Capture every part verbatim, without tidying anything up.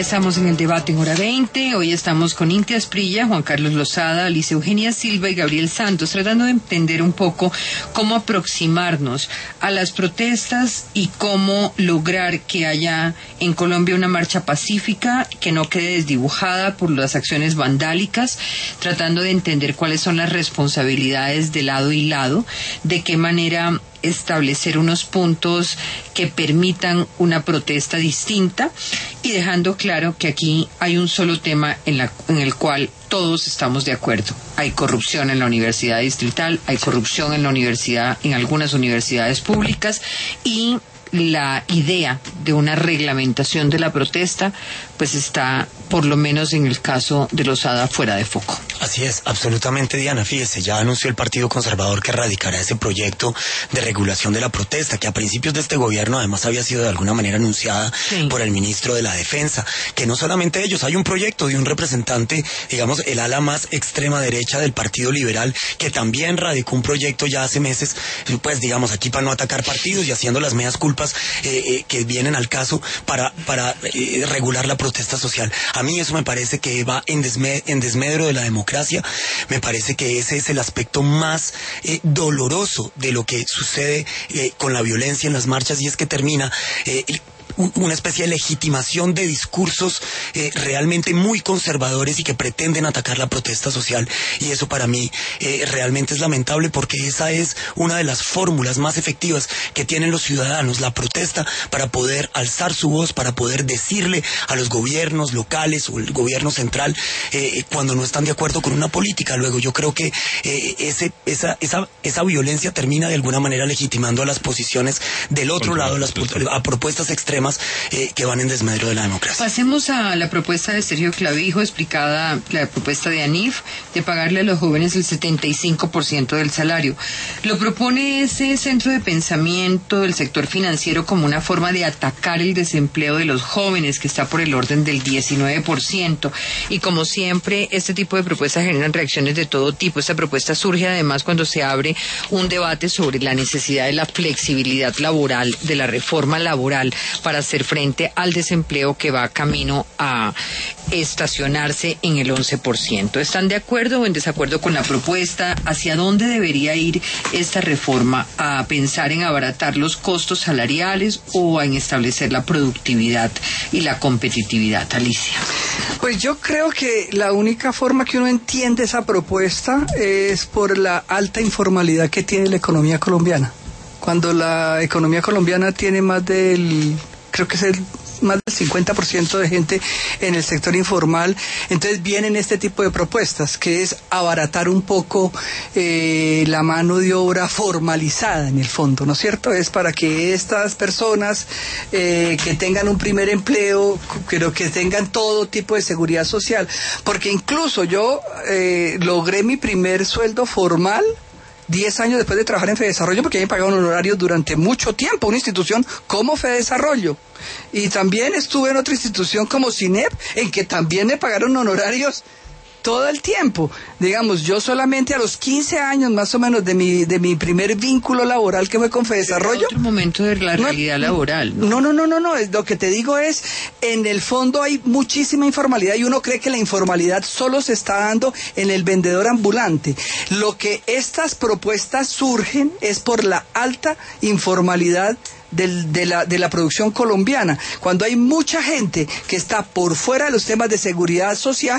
Estamos en el debate en hora veinte. Hoy estamos con Inti Asprilla, Juan Carlos Lozada, Alicia Eugenia Silva y Gabriel Santos, tratando de entender un poco cómo aproximarnos a las protestas y cómo lograr que haya en Colombia una marcha pacífica que no quede desdibujada por las acciones vandálicas, tratando de entender cuáles son las responsabilidades de lado y lado, de qué manera establecer unos puntos que permitan una protesta distinta y dejando claro que aquí hay un solo tema en, la, en el cual todos estamos de acuerdo. Hay corrupción en la universidad distrital, hay corrupción en la universidad, en algunas universidades públicas, y la idea de una reglamentación de la protesta pues está, por lo menos en el caso de Lozada, fuera de foco. Así es, absolutamente, Diana. Fíjese, ya anunció el Partido Conservador que radicará ese proyecto de regulación de la protesta, que a principios de este gobierno además había sido de alguna manera anunciada sí. por el ministro de la Defensa, que no solamente ellos, hay un proyecto de un representante, digamos, el ala más extrema derecha del Partido Liberal, que también radicó un proyecto ya hace meses, pues digamos, aquí para no atacar partidos y haciendo las medias culpas eh, eh, que vienen al caso para, para eh, regular la protesta social. A mí eso me parece que va en, desme en desmedro de la democracia. Me parece que ese es el aspecto más eh, doloroso de lo que sucede eh, con la violencia en las marchas, y es que termina eh, el una especie de legitimación de discursos eh, realmente muy conservadores y que pretenden atacar la protesta social, y eso para mí eh, realmente es lamentable, porque esa es una de las fórmulas más efectivas que tienen los ciudadanos, la protesta, para poder alzar su voz, para poder decirle a los gobiernos locales o el gobierno central eh, cuando no están de acuerdo con una política. Luego yo creo que eh, ese, esa, esa, esa violencia termina de alguna manera legitimando a las posiciones del otro lado, las, a propuestas extremas Eh, que van en desmedro de la democracia. Pasemos a la propuesta de Sergio Clavijo, explicada la propuesta de ANIF, de pagarle a los jóvenes el setenta y cinco por ciento del salario. Lo propone ese centro de pensamiento del sector financiero como una forma de atacar el desempleo de los jóvenes, que está por el orden del diecinueve por ciento. Y como siempre, este tipo de propuestas generan reacciones de todo tipo. Esta propuesta surge además cuando se abre un debate sobre la necesidad de la flexibilidad laboral, de la reforma laboral, para hacer frente al desempleo que va camino a estacionarse en el once por ciento. ¿Están de acuerdo o en desacuerdo con la propuesta? ¿Hacia dónde debería ir esta reforma? ¿A pensar en abaratar los costos salariales o en establecer la productividad y la competitividad? Alicia. Pues yo creo que la única forma que uno entiende esa propuesta es por la alta informalidad que tiene la economía colombiana. Cuando la economía colombiana tiene más del creo que es el, más del cincuenta por ciento de gente en el sector informal, entonces vienen este tipo de propuestas, que es abaratar un poco eh, la mano de obra formalizada en el fondo, ¿no es cierto? Es para que estas personas eh, que tengan un primer empleo, pero que tengan todo tipo de seguridad social, porque incluso yo eh, logré mi primer sueldo formal diez años después de trabajar en Fedesarrollo, porque a mí me pagaban honorarios durante mucho tiempo, una institución como Fedesarrollo. Y también estuve en otra institución como CINEP, en que también me pagaron honorarios todo el tiempo. Digamos, yo solamente a los quince años más o menos de mi de mi primer vínculo laboral, que fue con Fedesarrollo. Otro momento de la realidad no, laboral, ¿no? No, no, no, no, no, lo que te digo es, en el fondo hay muchísima informalidad y uno cree que la informalidad solo se está dando en el vendedor ambulante. Lo que estas propuestas surgen es por la alta informalidad Del, de, la, de la producción colombiana. Cuando hay mucha gente que está por fuera de los temas de seguridad social,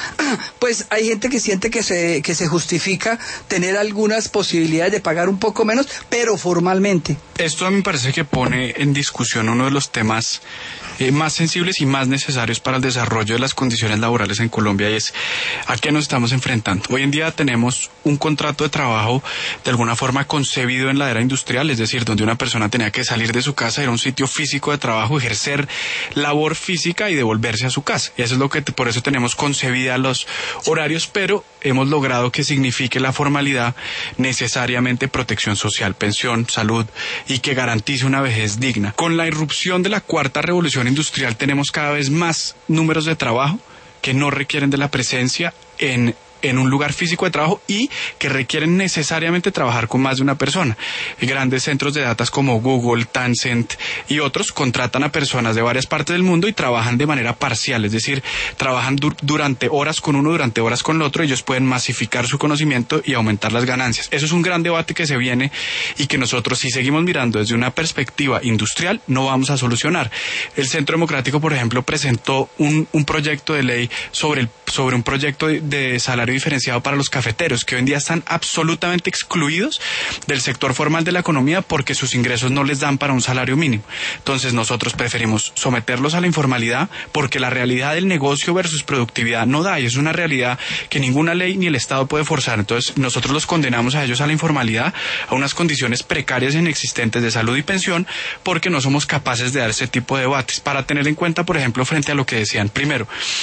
pues hay gente que siente que se, que se justifica tener algunas posibilidades de pagar un poco menos, pero formalmente. Esto a mí me parece que pone en discusión uno de los temas eh, más sensibles y más necesarios para el desarrollo de las condiciones laborales en Colombia, y es a qué nos estamos enfrentando. Hoy en día tenemos un contrato de trabajo de alguna forma concebido en la era industrial, es decir, donde una persona tenía que salir de su casa, ir a un sitio físico de trabajo, ejercer labor física y devolverse a su casa. Y eso es lo que, por eso tenemos concebida los horarios, pero hemos logrado que signifique la formalidad necesariamente protección social, pensión, salud, y que garantice una vejez digna. Con la irrupción de la cuarta revolución industrial tenemos cada vez más números de trabajo que no requieren de la presencia en en un lugar físico de trabajo y que requieren necesariamente trabajar con más de una persona. Grandes centros de datos como Google, Tencent y otros contratan a personas de varias partes del mundo y trabajan de manera parcial, es decir, trabajan dur- durante horas con uno, durante horas con el otro. Ellos pueden masificar su conocimiento y aumentar las ganancias. Eso es un gran debate que se viene y que nosotros, si seguimos mirando desde una perspectiva industrial, no vamos a solucionar. El Centro Democrático, por ejemplo, presentó un, un proyecto de ley sobre, el, sobre un proyecto de, de salario diferenciado para los cafeteros, que hoy en día están absolutamente excluidos del sector formal de la economía porque sus ingresos no les dan para un salario mínimo. Entonces nosotros preferimos someterlos a la informalidad porque la realidad del negocio versus productividad no da, y es una realidad que ninguna ley ni el Estado puede forzar. Entonces nosotros los condenamos a ellos a la informalidad, a unas condiciones precarias e inexistentes de salud y pensión, porque no somos capaces de dar ese tipo de debates. Para tener en cuenta, por ejemplo, frente a lo que decían, primero,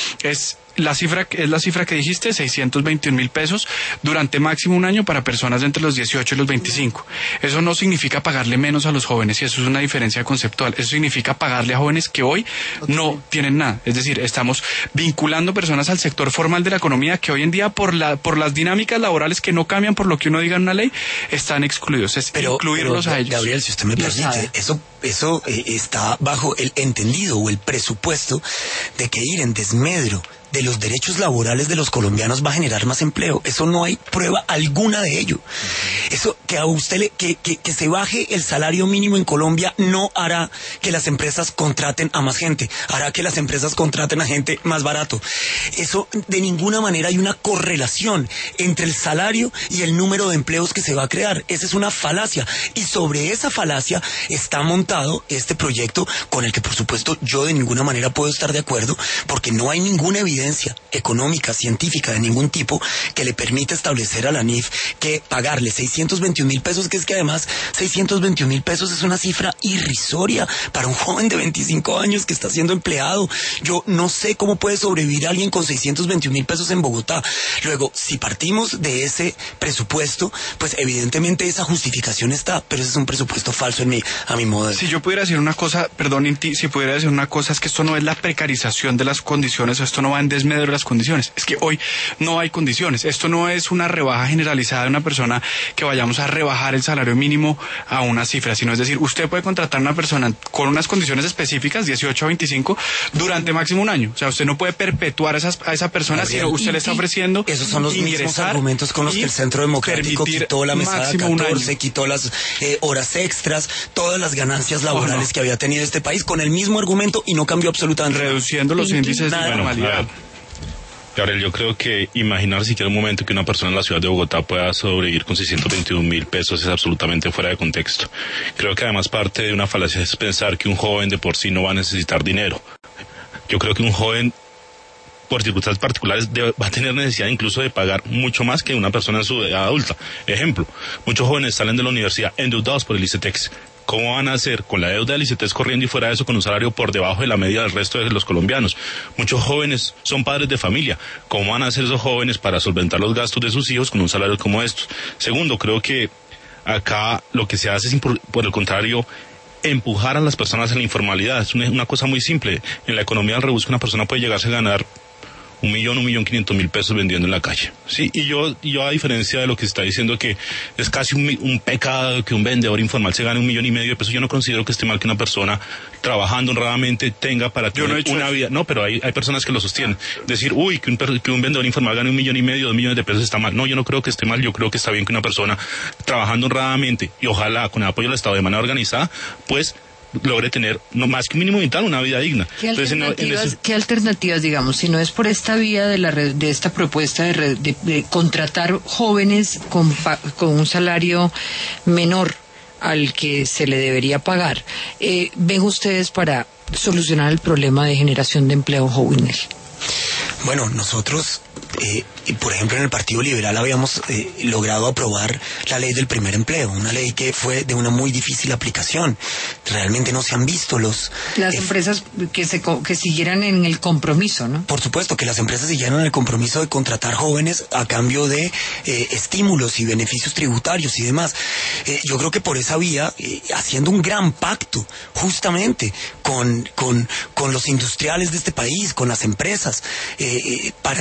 es la cifra, es la cifra que dijiste, seiscientos veintiún mil pesos durante máximo un año para personas de entre los dieciocho y los veinticinco. Eso no significa pagarle menos a los jóvenes, y eso es una diferencia conceptual. Eso significa pagarle a jóvenes que hoy no tienen nada. Es decir, estamos vinculando personas al sector formal de la economía que hoy en día, por la por las dinámicas laborales que no cambian por lo que uno diga en una ley, están excluidos. Es pero, incluirlos pero, a ellos. Gabriel, si usted me permite, eso, eso eh, está bajo el entendido o el presupuesto de que ir en desmedro de los derechos laborales de los colombianos va a generar más empleo. Eso no hay prueba alguna de ello. Eso, que a usted le, que, que, que se baje el salario mínimo en Colombia no hará que las empresas contraten a más gente, hará que las empresas contraten a gente más barato. Eso, de ninguna manera hay una correlación entre el salario y el número de empleos que se va a crear. Esa es una falacia, y sobre esa falacia está montado este proyecto, con el que por supuesto yo de ninguna manera puedo estar de acuerdo, porque no hay ninguna evidencia económica, científica de ningún tipo que le permita establecer a la N I F que pagarle seiscientos veintiún mil pesos, que es que además seiscientos veintiún mil pesos es una cifra irrisoria para un joven de veinticinco años que está siendo empleado. Yo no sé cómo puede sobrevivir alguien con seiscientos veintiún mil pesos en Bogotá. Luego, si partimos de ese presupuesto, pues evidentemente esa justificación está, pero ese es un presupuesto falso en mi, a mi modo. Si yo pudiera decir una cosa, perdón, Inti, si pudiera decir una cosa, es que esto no es la precarización de las condiciones, esto no va en desmedro de las condiciones. Es que hoy no hay condiciones. Esto no es una rebaja generalizada de una persona, que vayamos a rebajar el salario mínimo a una cifra, sino es decir, usted puede contratar a una persona con unas condiciones específicas, dieciocho a veinticinco, durante máximo un año. O sea, usted no puede perpetuar a, esas, a esa persona, Gabriel, sino usted y, le está ofreciendo esos son los mismos argumentos con los que el Centro Democrático quitó la mesada catorce, quitó las eh, horas extras, todas las ganancias laborales oh, no. que había tenido este país, con el mismo argumento, y no cambió absolutamente nada. Reduciendo los y, índices nada. de normalidad. Bueno, Gabriel, yo creo que imaginar siquiera un momento que una persona en la ciudad de Bogotá pueda sobrevivir con seiscientos veintiún mil pesos es absolutamente fuera de contexto. Creo que además parte de una falacia es pensar que un joven de por sí no va a necesitar dinero. Yo creo que un joven, por circunstancias particulares, debe, va a tener necesidad incluso de pagar mucho más que una persona en su edad adulta. Ejemplo, muchos jóvenes salen de la universidad endeudados por el ICETEX. ¿Cómo van a hacer con la deuda del ICETEX corriendo y fuera de eso con un salario por debajo de la media del resto de los colombianos? Muchos jóvenes son padres de familia. ¿Cómo van a hacer esos jóvenes para solventar los gastos de sus hijos con un salario como estos? Segundo, creo que acá lo que se hace es, por, por el contrario, empujar a las personas a la informalidad. Es una, una cosa muy simple. En la economía del rebusque una persona puede llegarse a ganar un millón, un millón quinientos mil pesos vendiendo en la calle. Sí, y yo, yo a diferencia de lo que se está diciendo que es casi un, un pecado que un vendedor informal se gane un millón y medio de pesos, yo no considero que esté mal que una persona trabajando honradamente tenga para tener no una eso. vida. No, pero hay, hay personas que lo sostienen. Decir, uy, que un, que un vendedor informal gane un millón y medio, dos millones de pesos está mal. No, yo no creo que esté mal. Yo creo que está bien que una persona trabajando honradamente y ojalá con el apoyo del Estado de manera organizada, pues logre tener, no más que un mínimo vital, una vida digna. ¿Qué alternativas, Entonces, no, ese... ¿qué alternativas digamos, si no es por esta vía de la de esta propuesta de, de, de, de contratar jóvenes con, con un salario menor al que se le debería pagar, eh, ven ustedes para solucionar el problema de generación de empleo juvenil? Bueno, nosotros, eh, por ejemplo, en el Partido Liberal habíamos eh, logrado aprobar la ley del primer empleo, una ley que fue de una muy difícil aplicación. Realmente no se han visto los... Las eh, empresas que se que siguieran en el compromiso, ¿no? Por supuesto, que las empresas siguieran en el compromiso de contratar jóvenes a cambio de eh, estímulos y beneficios tributarios y demás. Eh, yo creo que por esa vía, eh, haciendo un gran pacto justamente con, con, con los industriales de este país, con las empresas, eh, Eh, para que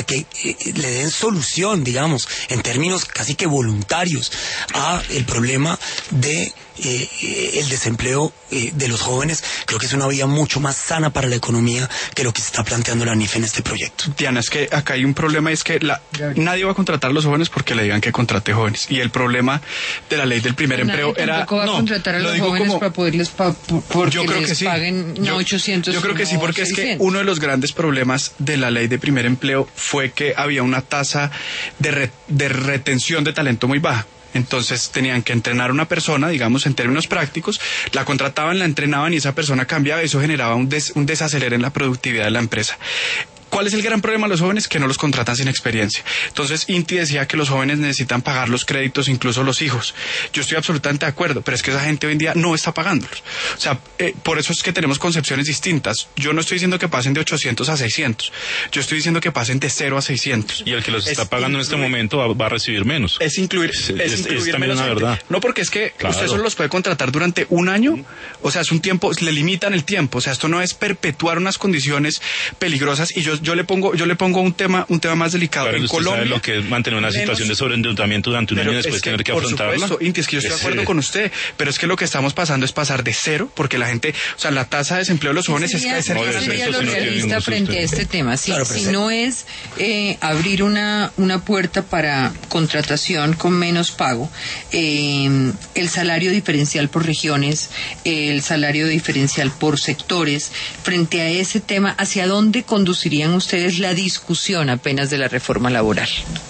eh, le den solución, digamos, en términos casi que voluntarios a el problema de eh, el desempleo eh, de los jóvenes. Creo que es una vía mucho más sana para la economía que lo que se está planteando la A N I F en este proyecto. Diana, es que acá hay un problema, es que la, nadie va a contratar a los jóvenes porque le digan que contrate jóvenes. Y el problema de la ley del primer Nadie empleo era... tampoco va a no, contratar a lo los digo jóvenes como, para poderles pa, porque yo creo les que sí. paguen no yo, ochocientos. Yo creo que sí, porque seiscientos. Es que uno de los grandes problemas de la ley de primer empleo fue que había una tasa de, re, de retención de talento muy baja. Entonces tenían que entrenar a una persona, digamos, en términos prácticos, la contrataban, la entrenaban y esa persona cambiaba y eso generaba un, des, un desacelere en la productividad de la empresa. ¿Cuál es el gran problema de los jóvenes? Que no los contratan sin experiencia. Entonces, Inti decía que los jóvenes necesitan pagar los créditos, incluso los hijos. Yo estoy absolutamente de acuerdo, pero es que esa gente hoy en día no está pagándolos. O sea, eh, por eso es que tenemos concepciones distintas. Yo no estoy diciendo que pasen de ochocientos a seiscientos. Yo estoy diciendo que pasen de cero a seiscientos. Y el que los es está pagando incluir, en este momento va, va a recibir menos. Es incluir, es, es, es, incluir es también una gente. verdad. No, porque es que claro. usted solo los puede contratar durante un año. O sea, es un tiempo, le limitan el tiempo. O sea, esto no es perpetuar unas condiciones peligrosas. Y yo, yo le pongo, yo le pongo un tema, un tema más delicado. Claro, en usted Colombia, sabe lo que es mantener una menos, situación de sobreendeudamiento durante un año y después es que, tener que por afrontarla. Supuesto, Inti, es que yo estoy de acuerdo Ese... con usted, pero es que lo que estamos pasando es pasar de cero, porque la gente, o sea, la tasa de desempleo de los jóvenes es sería, es cercana ¿qué al sería eso lo sí no tiene realista ningún frente a sustento. este tema? Si, Claro, si pero no es eh, abrir una, una puerta para contratación con menos pago, eh, el salario diferencial por regiones, el salario diferencial por sectores, frente a ese tema, ¿hacia dónde conducirían ustedes la discusión apenas de la reforma laboral?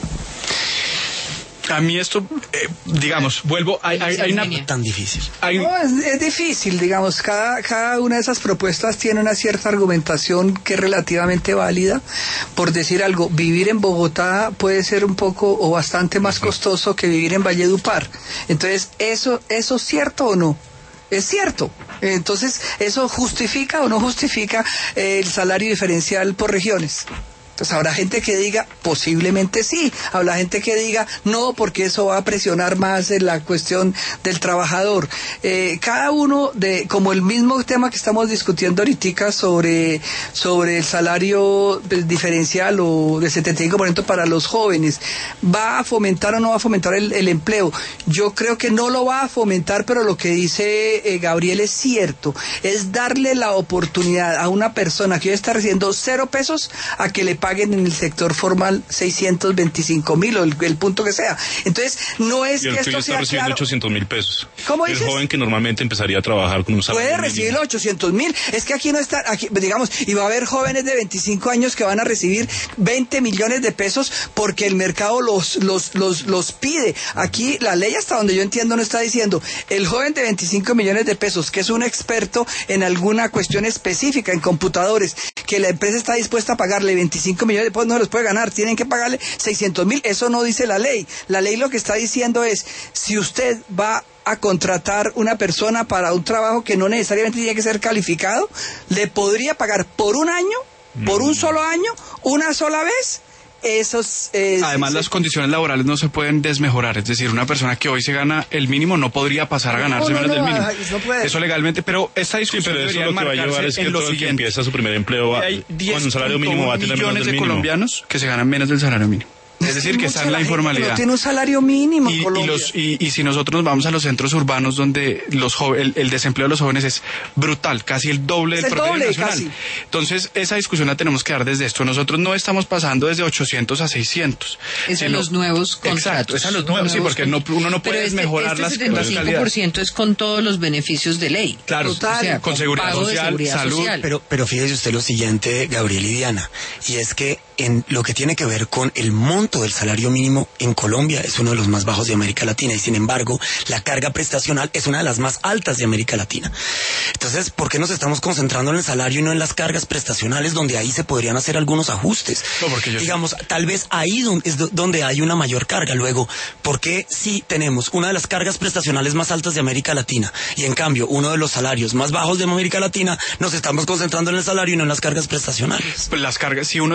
A mí esto, eh, digamos, vuelvo, hay, hay, hay una... Tan difícil. Hay, No, es, es difícil, digamos, cada, cada una de esas propuestas tiene una cierta argumentación que es relativamente válida. Por decir algo, vivir en Bogotá puede ser un poco o bastante más costoso que vivir en Valledupar. Entonces, ¿eso, eso es cierto o no? Es cierto. Entonces, ¿eso justifica o no justifica eh, el salario diferencial por regiones? Entonces habrá gente que diga, posiblemente sí, habrá gente que diga, no, porque eso va a presionar más en la cuestión del trabajador. Eh, cada uno, de como el mismo tema que estamos discutiendo ahorita sobre, sobre el salario diferencial o de setenta y cinco por ciento para los jóvenes, ¿va a fomentar o no va a fomentar el, el empleo? Yo creo que no lo va a fomentar, pero lo que dice eh, Gabriel es cierto, es darle la oportunidad a una persona que hoy está recibiendo cero pesos a que le paguen en el sector formal seiscientos veinticinco mil o el, el punto que sea. Entonces, no es y el que que esto está sea recibiendo claro. ochocientos mil pesos. ¿Cómo el dices? joven que normalmente empezaría a trabajar con un salario Puede mínimo. recibir los ochocientos mil. Es que aquí no está, aquí, digamos, y va a haber jóvenes de veinticinco años que van a recibir veinte millones de pesos porque el mercado los, los, los, los pide. Aquí la ley, hasta donde yo entiendo, no está diciendo el joven de veinticinco millones de pesos, que es un experto en alguna cuestión específica, en computadores, que la empresa está dispuesta a pagarle veinticinco millones de pesos, no los puede ganar, tienen que pagarle seiscientos mil. Eso no dice la ley. La ley lo que está diciendo es, si usted va a contratar una persona para un trabajo que no necesariamente tiene que ser calificado, le podría pagar por un año, por un solo año, una sola vez. Esos, eh, Además, sí, las sí. condiciones laborales no se pueden desmejorar. Es decir, una persona que hoy se gana el mínimo no podría pasar a ganarse No, no, menos no, del mínimo. ay, no puede. Eso legalmente, pero esta Sí, discusión pero eso debería lo que va a llevar enmarcarse es que en lo todo el que siguiente. empieza su primer empleo va, Hay con un salario mínimo va a tener menos millones del de mínimo. colombianos que se ganan menos del salario mínimo. Es decir, que mucha está en la gente informalidad. No tiene un salario mínimo en Y, y, Colombia. los, y, y si nosotros nos vamos a los centros urbanos donde los jo- el, el desempleo de los jóvenes es brutal, casi el doble Es del el promedio doble, nacional. casi. Entonces, esa discusión la tenemos que dar desde esto. Nosotros no estamos pasando desde ochocientos a seiscientos. Es en sino- los nuevos contratos. Exacto, es a los nuevos, sí, porque no, uno no puede Pero este, mejorar este las, setenta y las cinco por calidades. ciento es con todos los beneficios de ley. Claro, Total. O sea, con seguridad pago de social, seguridad salud, social. Pero, pero fíjese usted lo siguiente, Gabriel y Diana, y es que en lo que tiene que ver con el monto del salario mínimo en Colombia es uno de los más bajos de América Latina y sin embargo la carga prestacional es una de las más altas de América Latina. Entonces, ¿por qué nos estamos concentrando en el salario y no en las cargas prestacionales donde ahí se podrían hacer algunos ajustes? No, porque yo Digamos, tal vez ahí don- es do- donde hay una mayor carga. Luego, ¿por qué si tenemos una de las cargas prestacionales más altas de América Latina y en cambio uno de los salarios más bajos de América Latina nos estamos concentrando en el salario y no en las cargas prestacionales? Pues las cargas, si uno desmejora las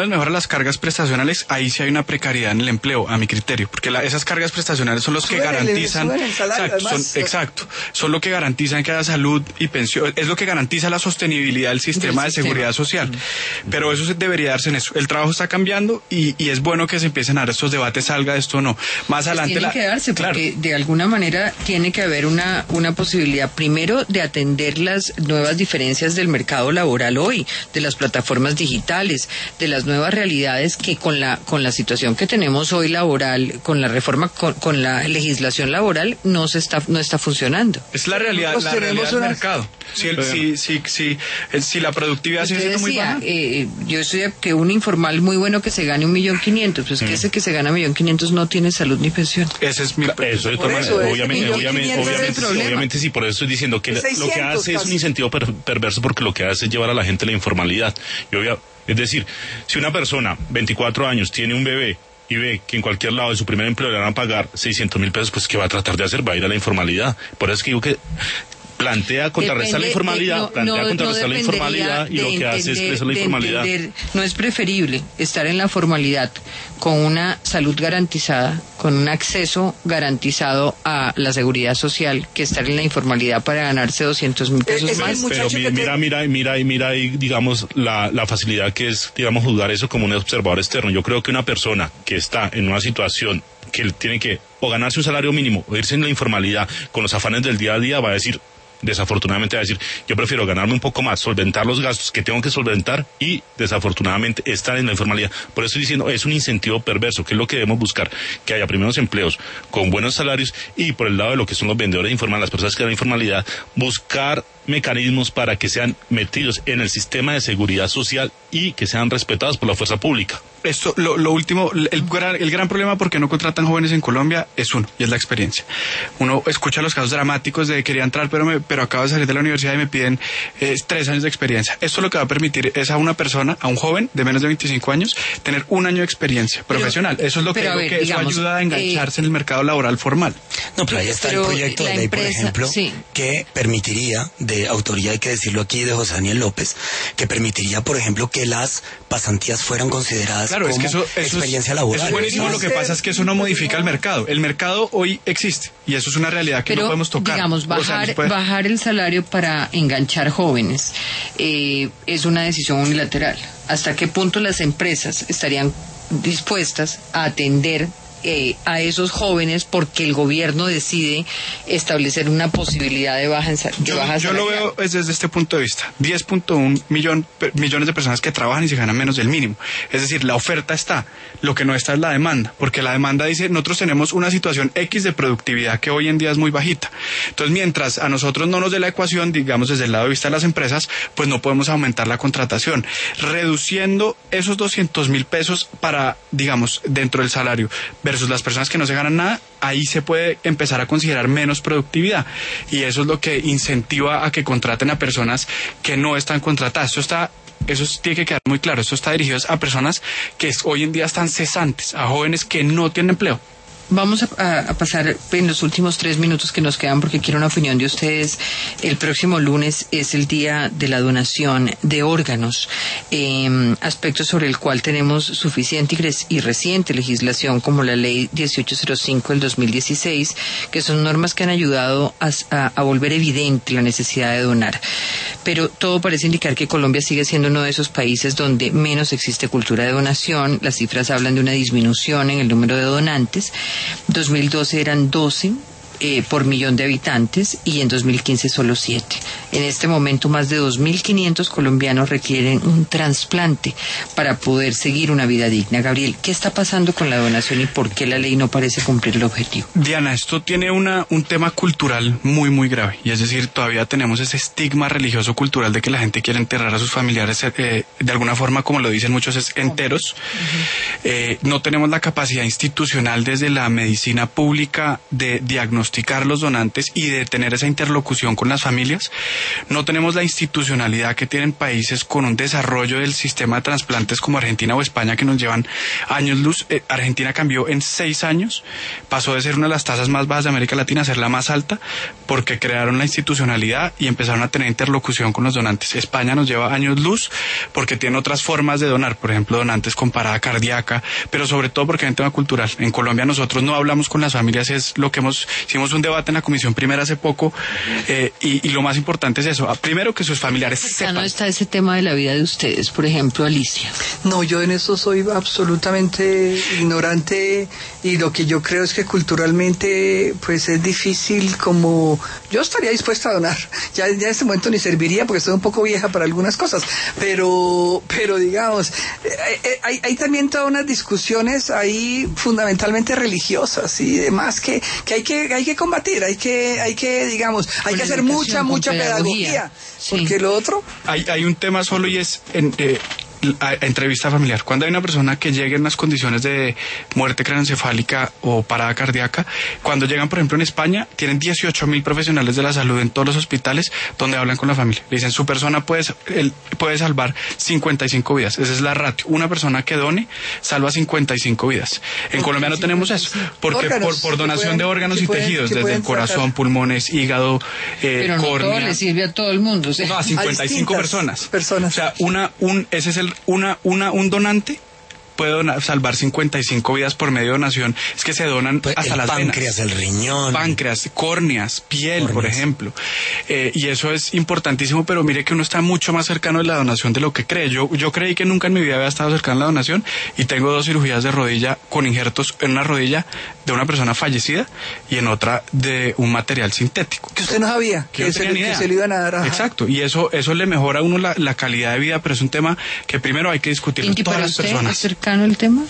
cargas prestacionales, ahí sí hay una precariedad en el empleo, a mi criterio, porque la, esas cargas prestacionales son los que Suben garantizan, el, el salario, exacto, además, son, exacto, son lo que garantizan que haya salud y pensión, es lo que garantiza la sostenibilidad del sistema del de sistema. seguridad social. Mm. Pero eso debería darse en eso. El trabajo está cambiando y, y es bueno que se empiecen a dar estos debates, salga de esto o no. Más pues adelante tiene la, que darse, claro. porque de alguna manera tiene que haber una, una posibilidad, primero, de atender las nuevas diferencias del mercado laboral hoy, de las plataformas digitales, de las nuevas realidades que con la con la situación que tenemos hoy laboral, con la reforma, con, con la legislación laboral, no se está no está funcionando. Es la realidad, la realidad del mercado. Si, el, si, si, si, si la productividad sigue siendo muy baja. Eh, yo estoy que un informal muy bueno que se gane un millón quinientos, pues mm. que ese que se gana un millón quinientos no tiene salud ni pensión. Ese es mi eso, eso, obviamente, obviamente, obviamente, obviamente, obviamente sí, por eso estoy diciendo que seiscientos, lo que hace casi. Es un incentivo per, perverso, porque lo que hace es llevar a la gente a la informalidad. Y obvia, es decir, si una persona, veinticuatro años, tiene un bebé y ve que en cualquier lado de su primer empleo le van a pagar seiscientos mil pesos, pues ¿qué va a tratar de hacer? Va a ir a la informalidad. Por eso es que digo que plantea contrarrestar Depende, la informalidad, de, no, plantea no, contrarrestar no la informalidad y lo que entender, hace es crecer la informalidad. Entender, no es preferible estar en la formalidad con una salud garantizada, con un acceso garantizado a la seguridad social, que estar en la informalidad para ganarse doscientos mil pesos pero, más. Pero mira, mira, mira, mira, mira, y digamos, la, la facilidad que es, digamos, juzgar eso como un observador externo. Yo creo que una persona que está en una situación que tiene que o ganarse un salario mínimo o irse en la informalidad con los afanes del día a día, va a decir, desafortunadamente va a decir, yo prefiero ganarme un poco más, solventar los gastos que tengo que solventar y desafortunadamente estar en la informalidad. Por eso estoy diciendo, es un incentivo perverso, que es lo que debemos buscar, que haya primeros empleos con buenos salarios y por el lado de lo que son los vendedores informales, las personas que dan informalidad, buscar mecanismos para que sean metidos en el sistema de seguridad social y que sean respetados por la fuerza pública. Esto, lo, lo último, el gran, el gran problema por qué no contratan jóvenes en Colombia es uno, y es la experiencia. Uno escucha los casos dramáticos de quería entrar, pero me, pero acabo de salir de la universidad y me piden eh, tres años de experiencia. Esto lo que va a permitir es a una persona, a un joven de menos de veinticinco años, tener un año de experiencia pero, profesional. Eso es lo que, ver, que digamos, eso ayuda a engancharse eh, en el mercado laboral formal. No, pero ahí está pero el proyecto de ley, empresa, por ejemplo, sí. que permitiría, de autoría, hay que decirlo aquí, de José Daniel López, que permitiría, por ejemplo, que las pasantías fueran consideradas claro, como es que eso, eso experiencia es, laboral. Eso es buenísimo, lo que pasa es que eso no modifica el mercado. El mercado hoy existe y eso es una realidad que pero, no podemos tocar. Digamos, bajar, o sea, puede... bajar el salario para enganchar jóvenes eh, es una decisión unilateral. ¿Hasta qué punto las empresas estarían dispuestas a atender Eh, a esos jóvenes porque el gobierno decide establecer una posibilidad de baja, de yo, baja yo lo veo desde este punto de vista. diez punto uno millón, millones de personas que trabajan y se ganan menos del mínimo. Es decir, la oferta está, lo que no está es la demanda, porque la demanda dice, nosotros tenemos una situación X de productividad que hoy en día es muy bajita. Entonces, mientras a nosotros no nos dé la ecuación, digamos desde el lado de vista de las empresas, pues no podemos aumentar la contratación. Reduciendo esos doscientos mil pesos para, digamos, dentro del salario, versus las personas que no se ganan nada, ahí se puede empezar a considerar menos productividad y eso es lo que incentiva a que contraten a personas que no están contratadas. Esto está, eso tiene que quedar muy claro, esto está dirigido a personas que hoy en día están cesantes, a jóvenes que no tienen empleo. Vamos a, a pasar en los últimos tres minutos que nos quedan porque quiero una opinión de ustedes. El próximo lunes es el día de la donación de órganos, eh, aspecto sobre el cual tenemos suficiente y reciente legislación como la ley dieciocho cero cinco del dos mil dieciséis, que son normas que han ayudado a, a, a volver evidente la necesidad de donar. Pero todo parece indicar que Colombia sigue siendo uno de esos países donde menos existe cultura de donación. Las cifras hablan de una disminución en el número de donantes. dos mil doce eran doce eh, por millón de habitantes y en dos mil quince solo siete. En este momento más de dos mil quinientos colombianos requieren un trasplante para poder seguir una vida digna. Gabriel, ¿qué está pasando con la donación y por qué la ley no parece cumplir el objetivo? Diana, esto tiene una, un tema cultural muy muy grave y es decir, todavía tenemos ese estigma religioso cultural de que la gente quiere enterrar a sus familiares eh, de alguna forma, como lo dicen muchos, es enteros. Uh-huh. eh, no tenemos la capacidad institucional desde la medicina pública de diagnosticar diagnosticar los donantes y de tener esa interlocución con las familias. No tenemos la institucionalidad que tienen países con un desarrollo del sistema de trasplantes como Argentina o España, que nos llevan años luz. Eh, Argentina cambió en seis años, pasó de ser una de las tasas más bajas de América Latina a ser la más alta, porque crearon la institucionalidad y empezaron a tener interlocución con los donantes. España nos lleva años luz porque tiene otras formas de donar, por ejemplo, donantes con parada cardíaca, pero sobre todo porque hay un tema cultural. En Colombia nosotros no hablamos con las familias, es lo que hemos, hicimos un debate en la Comisión Primera hace poco, eh, y, y lo más importante es eso, primero que sus familiares sepan. ¿No está ese tema de la vida de ustedes, por ejemplo, Alicia? No, yo en eso soy absolutamente ignorante, y lo que yo creo es que culturalmente pues es difícil, como yo estaría dispuesta a donar, ya, ya en este momento ni serviría porque estoy un poco vieja para algunas cosas, pero pero digamos, eh, hay, hay también todas unas discusiones ahí fundamentalmente religiosas y demás que, que hay que hay que combatir, hay que hay que digamos, hay que hacer mucha mucha pedagogía, sí. Porque lo otro hay hay un tema solo, y es en, eh, a, a entrevista familiar. Cuando hay una persona que llegue en unas condiciones de muerte craneoencefálica o parada cardíaca, cuando llegan, por ejemplo, en España, tienen dieciocho mil profesionales de la salud en todos los hospitales donde hablan con la familia. Le dicen, su persona puede, él puede salvar cincuenta y cinco vidas. Esa es la ratio. Una persona que done salva cincuenta y cinco vidas. En Colombia no tenemos eso, porque órganos, por, por donación pueden, de órganos y pueden, tejidos, desde el corazón, sacar. pulmones, hígado, eh, Pero no córnea. todo le sirve a todo el mundo. O sea, No, a cincuenta y cinco a personas. personas. O sea, una, un, ese es el, una, una, un donante puede donar, salvar cincuenta y cinco vidas por medio de donación. Es que se donan pues hasta el las páncreas, venas. el riñón. Páncreas, córneas, piel, Córneas. por ejemplo. Eh, y eso es importantísimo, pero mire que uno está mucho más cercano de la donación de lo que cree. Yo, yo creí que nunca en mi vida había estado cercano a la donación, y tengo dos cirugías de rodilla con injertos en una rodilla de una persona fallecida y en otra de un material sintético. Que usted no sabía, Que que, no se, tenía ni que idea. se le iban a dar. Ajá. Exacto, y eso eso le mejora a uno la, la calidad de vida, pero es un tema que primero hay que discutir con Inti, todas ¿para las usted personas. es cercano el tema?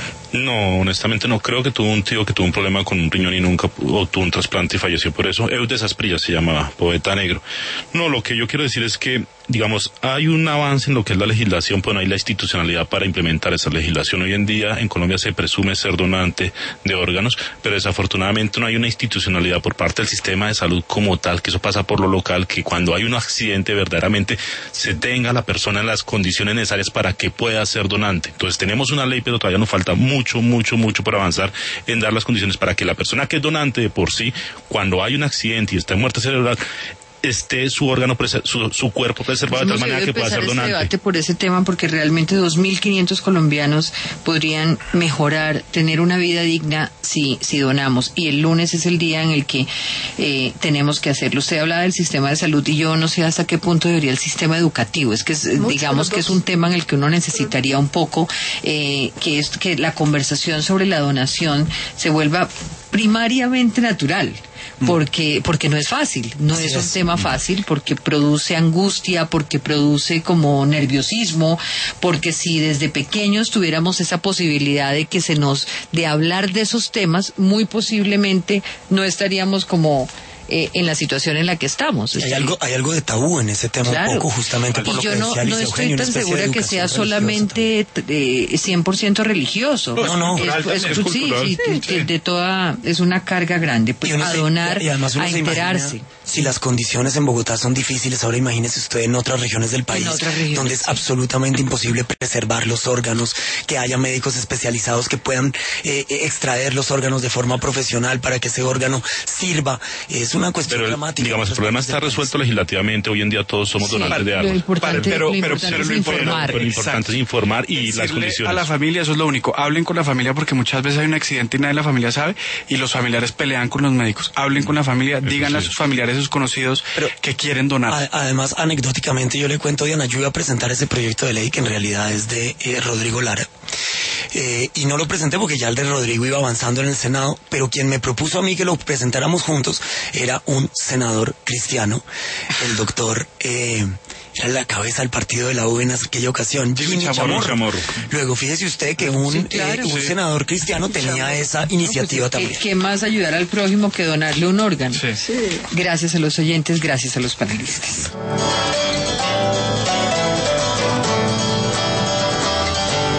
No, honestamente no. Creo que tuvo un tío que tuvo un problema con un riñón y nunca o tuvo un trasplante y falleció por eso. Eudes Asprilla se llamaba, poeta negro. No, lo que yo quiero decir es que, digamos, hay un avance en lo que es la legislación, pero no hay la institucionalidad para implementar esa legislación. Hoy en día en Colombia se presume ser donante de órganos, pero desafortunadamente no hay una institucionalidad por parte del sistema de salud como tal, que eso pasa por lo local, que cuando hay un accidente verdaderamente se tenga la persona en las condiciones necesarias para que pueda ser donante. Entonces tenemos una ley, pero todavía nos falta mucho mucho, mucho, mucho por avanzar en dar las condiciones para que la persona que es donante de por sí, cuando hay un accidente y está en muerte cerebral, esté su órgano, su, su cuerpo preservado de tal manera que pueda ser donante. Este debate por ese tema, porque realmente dos mil quinientos colombianos podrían mejorar, tener una vida digna si, si donamos, y el lunes es el día en el que eh, tenemos que hacerlo. Usted hablaba del sistema de salud y yo no sé hasta qué punto debería el sistema educativo. Es que es, digamos que es un tema en el que uno necesitaría un poco eh, que es que la conversación sobre la donación se vuelva primariamente natural. Porque, porque no es fácil, no Así es un es. tema fácil, porque produce angustia, porque produce como nerviosismo, porque si desde pequeños tuviéramos esa posibilidad de que se nos, de hablar de esos temas, muy posiblemente no estaríamos como eh, en la situación en la que estamos. Hay algo, hay algo de tabú en ese tema, Claro. un poco, justamente por Y lo yo que no, decía no Alicia estoy Eugenia, una tan especie de segura que sea educación solamente eh, cien por ciento religioso. No, no. Es, Cultural, es- es sí, cultural. sí, Sí, de, de toda, es una carga grande, pues Y uno a se- donar, y además uno a se imagina, enterarse. si las condiciones en Bogotá son difíciles, ahora imagínese usted en otras regiones del país, otras regiones, donde es sí. absolutamente imposible preservar los órganos, que haya médicos especializados que puedan eh, eh, extraer los órganos de forma profesional para que ese órgano sirva. Es una cuestión Pero, dramática. digamos, el problema está resuelto legislativamente. Hoy en día todos somos Sí, donantes de lo algo. importante, Pero- lo pero- importante pero es lo importante- informar. Pero lo importante Exacto. es informar y Decirle las condiciones. a la familia, eso es lo único. Hablen con la familia, porque muchas veces hay un accidente y nadie de la familia sabe, y los familiares pelean con los médicos. Hablen con la familia, díganle a sí. sus familiares, a sus conocidos, Pero- que quieren donar. A- Además, anecdóticamente, yo le cuento, Diana, yo iba a presentar ese proyecto de ley que en realidad es de eh, Rodrigo Lara. Eh, y no lo presenté porque ya el de Rodrigo iba avanzando en el Senado, pero quien me propuso a mí que lo presentáramos juntos era un senador cristiano, el doctor... Eh, era la cabeza del partido de la U en aquella ocasión, Jimmy Chamorro. Chamorro. Chamorro. Luego, fíjese usted que un, Sí, claro. eh, un Sí. senador cristiano tenía esa iniciativa No, pues, también. ¿qué, qué más ayudar al prójimo que donarle un órgano? Sí. Sí. Gracias a los oyentes, gracias a los panelistas.